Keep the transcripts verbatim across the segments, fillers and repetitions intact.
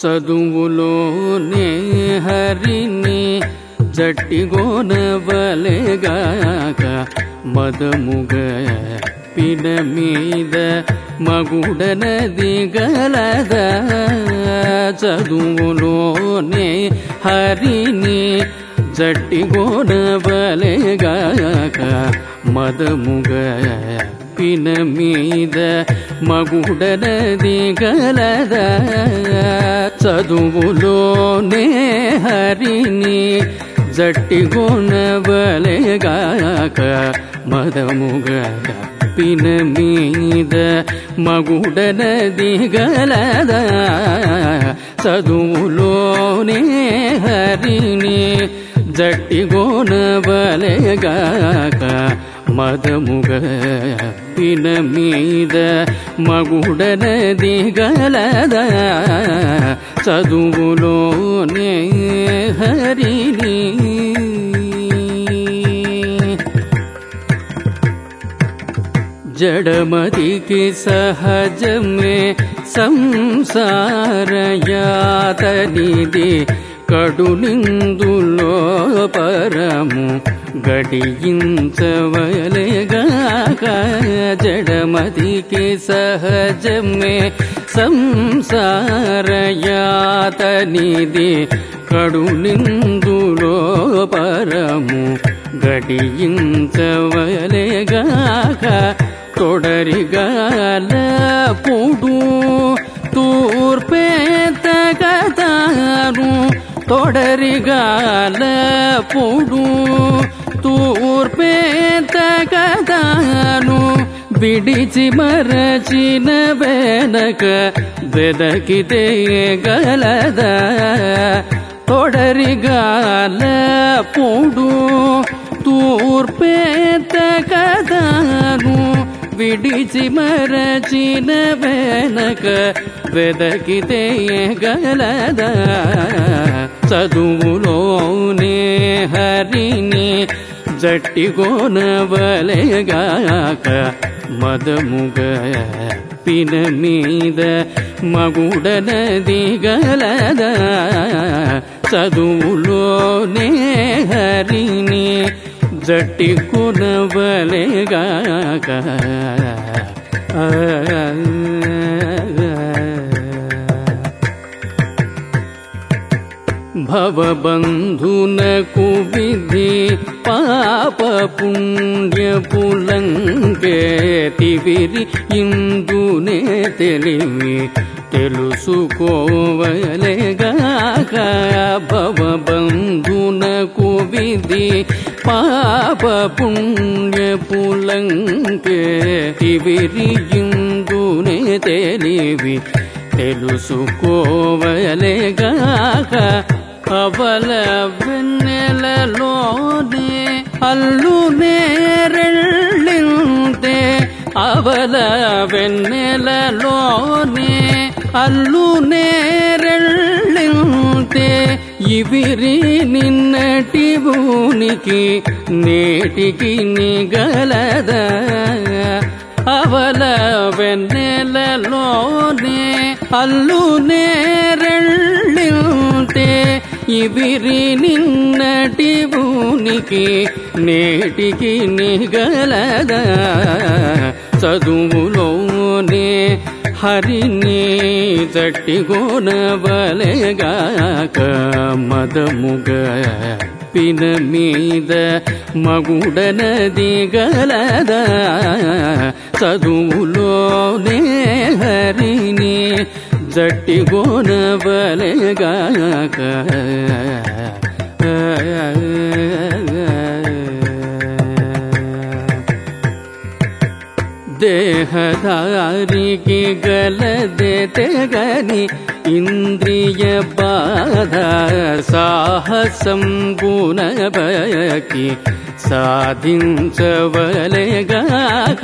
చదువులోనే హరిని జట్టిగోనవలెగాక మదముగ పిన మీద మగుడనది గలద. చదువులోనే హరిని జట్టిగోనవలెగాక మదముగ పిన మీద మగుడనది గలద. చదువులోనే హరిని జట్టిగోనవలెగాక మదముగ పిన మీద మగుడనది గలద. చదువులోనే హరిని జట్టిగోనవలెగాక మదముగ పిన మీద మగుడనది గలద. చదువులోనే హరిని జడమతికి సహజమే సంసారయాతనిది కడునిందులో పరము గడియించవలెగాక. జడమతికి సహజమే సంసారయాతనిది కడునిందులో పరము గడియించవలెగాక. తొడరిగాల పుడు తూర్పేతగతాను తొడరిగాల పుడు తూర్పేతగతాను విడిచి మరచిన వెనక వెదకితే గలద. తొడరిగాల పుడు తూర్పేతగతాను విడిచి మరచిన వెనక వెదకితే గలద. చదువులోనే హరిని జట్టిగోనవలెగాక మదముగ పిన మీద మగుడనది గలద. చదువులోనే హరిని జట్టిగోనవలెగాక. భవబంధునకు విధి పాప పుణ్యపులంకేతివిరి ఇందునే తెలివి తెలుసుకోవలెగాక. భవబంధునకు విధి పాప పుణ్యపులంకేతివిరి ఇందునే తెలివి తెలుసుకోవలెగాక. అవల వెన్నెలలోనే అల్లు నేరెళ్ళింతే అవల వెన్నెలలోనే అల్లు నేరెళ్ళింతే ఇవిరి నిన్నటి భూనికి నేటికి నిగలద. అవల వెన్నెలలోనే అల్లు నేరెళ్ళింతే ఇవిరి నిన్నటి భూనికి నేటికి నిగలద. చదువులోనే హరిని జట్టిగోనవలెగాక మదముగ పిన మీద మగుడనది గలద. చదువులోనే హరిని జట్టిగోనవలెగాక. దేహధారికి గలదే తెగని ఇంద్రియ బాధ సాహసం గుణబకి సాధించవలెగాక.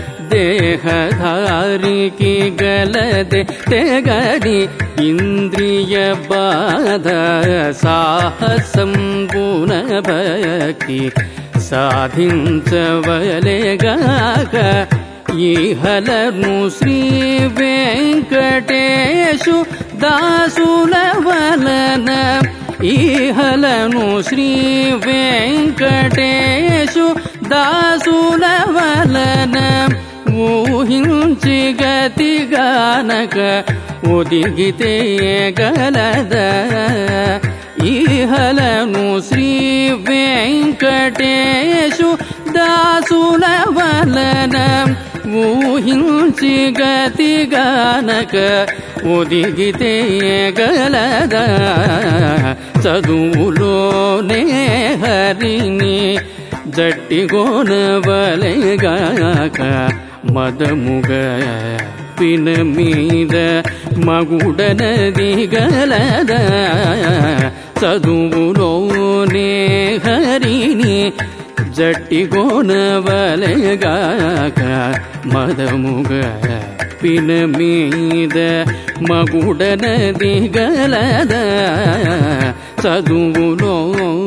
దేహధారికి గలదే తెగని ఇంద్రియ బాధ సాహసం గుణబకి సాధించవలెగాక. ఈహలను శ్రీ వెంకటేశు దాసుల ఈహలను శ్రీ వెంకటేశు దాసుల వలన ఊహించి గతిగానక ఒదిగితే గలద ఈహలను శ్రీ వెంకటేశు దాసుల వలన ఊహించి గతిగానక ఒదిగితే గలద చదువులోనే హరిని జట్టిగోనవలెగాక మదముగ పిన మీద మగుడనది గలద చదువులోనే హరిని జట్టిగోనవలెగాక మదముగ పిన మీద మగుడనది గలద చదువులో